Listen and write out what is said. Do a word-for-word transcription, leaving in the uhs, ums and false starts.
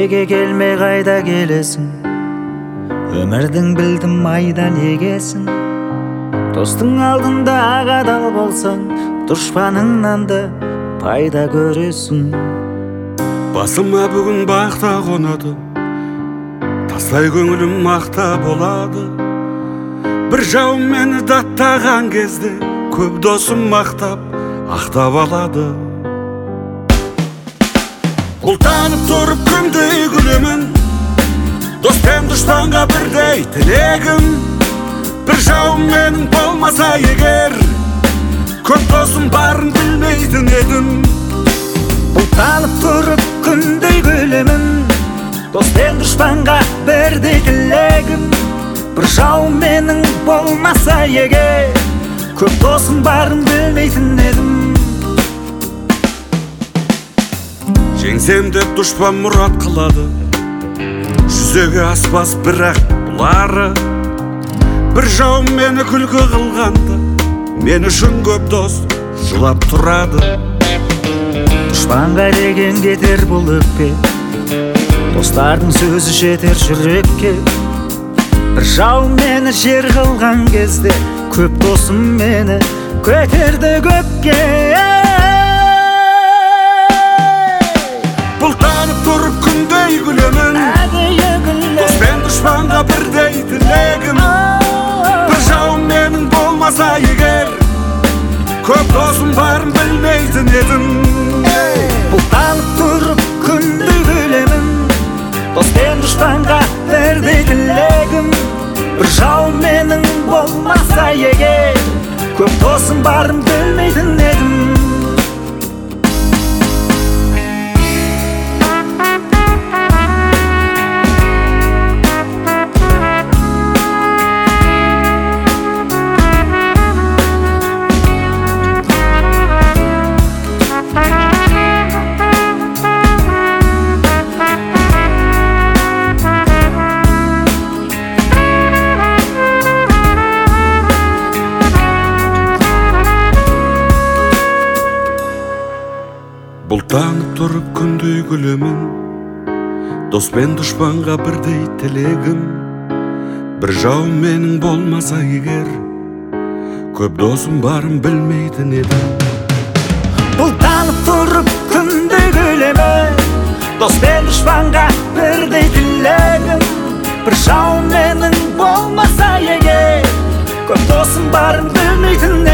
неге келмей қайда келесің? Өмірдің білдім майдан егесің. Достың алдында ағадал болсаң, дұшпаныңнан да пайда көресің. Басыма бүгін бақта қонады, тастай көңілім мақта болады. Бір жауым мені даттаған кезде, көп досым мақтап, ақтап алады. Бұлтанып тұрып күндей күлемін, дос пен дұшпанға бірдей тілегім. Бір жауым менің болмаса егер, көп досым барын білмейтін едім. Бұлтанып тұрып күндей күлемін, дос пен дұшпанға бірдей тілегім. Бір жауым менің болмаса егер, көп досым барын білмейтін едім. Жеңсем деп дұшпан мұрат қылады, жүзеге аспас бірақ бұлары. Бір жауым мені күлкі қылғанды, мен үшін көп дос жылап тұрады. Дұшпанға деген кетер бұл өкпе, достардың сөзі жетер жүрекке. Бір жауым мені жер қылған кезде, көп досым мені көтерді көкке. Бұлтанып тұрып күндей күлемін, дос пен дұшпанға бірдей тілегім. Бір жауым менің болмаса егер, көп досым барын білмейтін едім. Бұлтанып тұрып күндей күлемін, дос пен дұшпанға бірдей тілегім. Бір жауым менің болмаса егер, көп досым барын білмейтін едім. Бұлтанып тұрып күндей күлемін, дос пен дұшпанға бірдей тілегім. Бір жауым менің болмаса егер, көп досым барын білмейтін едім. Бұлтанып тұрып күндей күлемін, дос пен дұшпанға бірдей тілегім. Бір жауым менің болмаса егер, көп досым барын білмейтін едім.